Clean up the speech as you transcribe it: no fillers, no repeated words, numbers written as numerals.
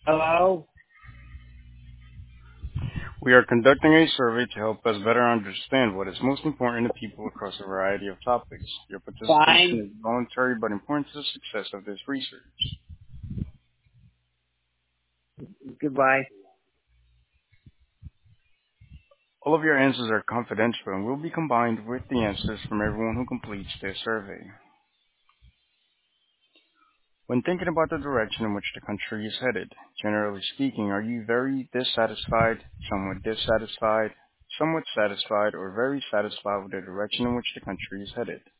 Hello? We are conducting a survey to help us better understand what is most important to people across a variety of topics. Your Fine. participation is voluntary but important to the success of this research. Goodbye. All of your answers are confidential and will be combined with the answers from everyone who completes this survey. When thinking about the direction in which the country is headed, generally speaking, are you very dissatisfied, somewhat dissatisfied, somewhat satisfied, or very satisfied with the direction in which the country is headed?